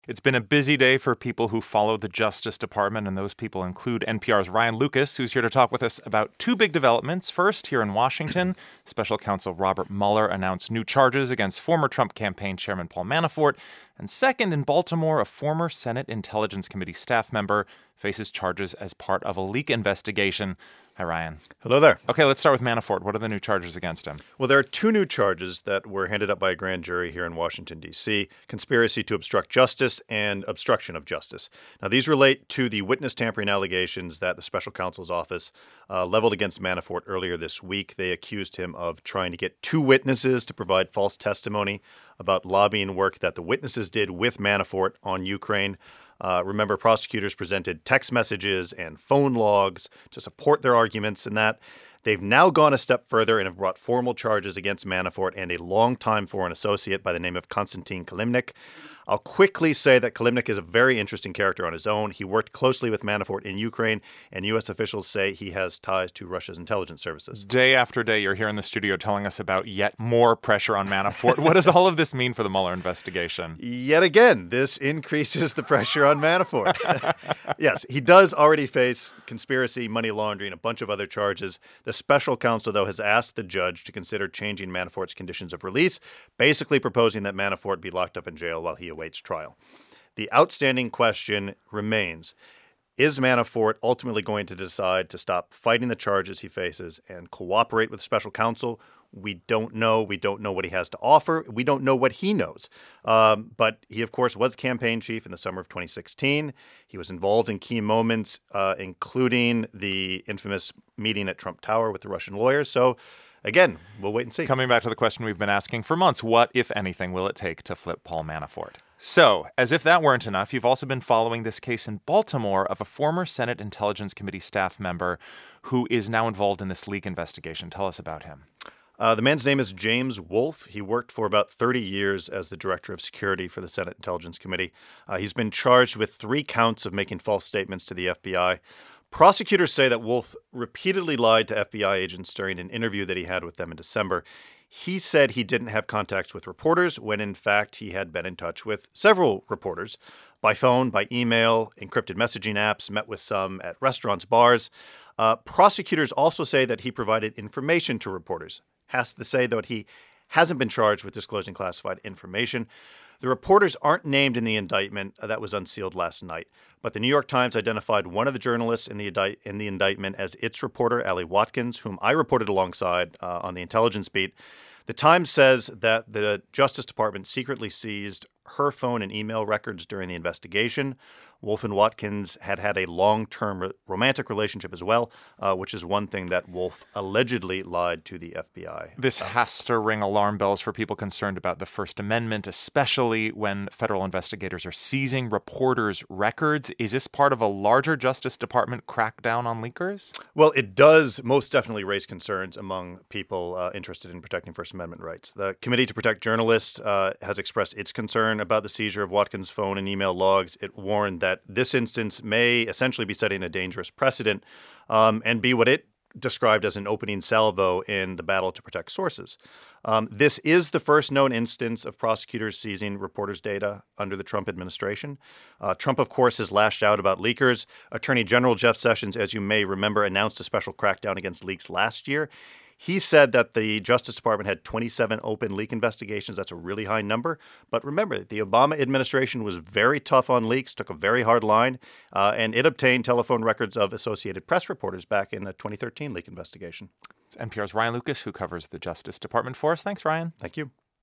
It's been a busy day for people who follow the Justice Department, and those people include NPR's Ryan Lucas, who's here to talk with us about two big developments. First, here in Washington, Special Counsel Robert Mueller announced new charges against former Trump campaign chairman Paul Manafort. And second, in Baltimore, a former Senate Intelligence Committee staff member faces charges as part of a leak investigation. Hi, Ryan. Hello there. Okay, let's start with Manafort. What are the new charges against him? Well, there are two new charges that were handed up by a grand jury here in Washington, D.C., conspiracy to obstruct justice and obstruction of justice. Now, these relate to the witness tampering allegations that the special counsel's office leveled against Manafort earlier this week. They accused him of trying to get two witnesses to provide false testimony about lobbying work that the witnesses did with Manafort on Ukraine. Remember, prosecutors presented text messages and phone logs to support their arguments in that. They've now gone a step further and have brought formal charges against Manafort and a longtime foreign associate by the name of Konstantin Kilimnik. I'll quickly say that Kilimnik is a very interesting character on his own. He worked closely with Manafort in Ukraine, and U.S. officials say he has ties to Russia's intelligence services. Day after day, you're here in the studio telling us about yet more pressure on Manafort. What does all of this mean for the Mueller investigation? Yet again, this increases the pressure on Manafort. Yes, he does already face conspiracy, money laundering, a bunch of other charges. The special counsel, though, has asked the judge to consider changing Manafort's conditions of release, basically proposing that Manafort be locked up in jail while he awaits trial. The outstanding question remains, is Manafort ultimately going to decide to stop fighting the charges he faces and cooperate with special counsel? We don't know. We don't know what he has to offer. We don't know what he knows. But he, of course, was campaign chief in the summer of 2016. He was involved in key moments, including the infamous meeting at Trump Tower with the Russian lawyers. So, again, we'll wait and see. Coming back to the question we've been asking for months, what, if anything, will it take to flip Paul Manafort? So, as if that weren't enough, you've also been following this case in Baltimore of a former Senate Intelligence Committee staff member who is now involved in this leak investigation. Tell us about him. The man's name is James Wolfe. He worked for about 30 years as the director of security for the Senate Intelligence Committee. He's been charged with 3 counts of making false statements to the FBI. Prosecutors say that Wolfe repeatedly lied to FBI agents during an interview that he had with them in December. He said he didn't have contacts with reporters when, in fact, he had been in touch with several reporters by phone, by email, encrypted messaging apps, met with some at restaurants, bars. Prosecutors also say that he provided information to reporters. Has to say, though, that he hasn't been charged with disclosing classified information. The reporters aren't named in the indictment that was unsealed last night, but the New York Times identified one of the journalists in the indictment as its reporter, Allie Watkins, whom I reported alongside on the intelligence beat. The Times says that the Justice Department secretly seized her phone and email records during the investigation. Wolfe and Watkins had a long-term romantic relationship as well, which is one thing that Wolfe allegedly lied to the FBI. This has to ring alarm bells for people concerned about the First Amendment, especially when federal investigators are seizing reporters' records. Is this part of a larger Justice Department crackdown on leakers? Well, it does most definitely raise concerns among people interested in protecting First Amendment rights. The Committee to Protect Journalists has expressed its concern about the seizure of Watkins' phone and email logs. It warned that this instance may essentially be setting a dangerous precedent and be what it described as an opening salvo in the battle to protect sources. This is the first known instance of prosecutors seizing reporters' data under the Trump administration. Trump, of course, has lashed out about leakers. Attorney General Jeff Sessions, as you may remember, announced a special crackdown against leaks last year. He said that the Justice Department had 27 open leak investigations. That's a really high number. But remember, the Obama administration was very tough on leaks, took a very hard line, and it obtained telephone records of Associated Press reporters back in the 2013 leak investigation. It's NPR's Ryan Lucas, who covers the Justice Department for us. Thanks, Ryan. Thank you.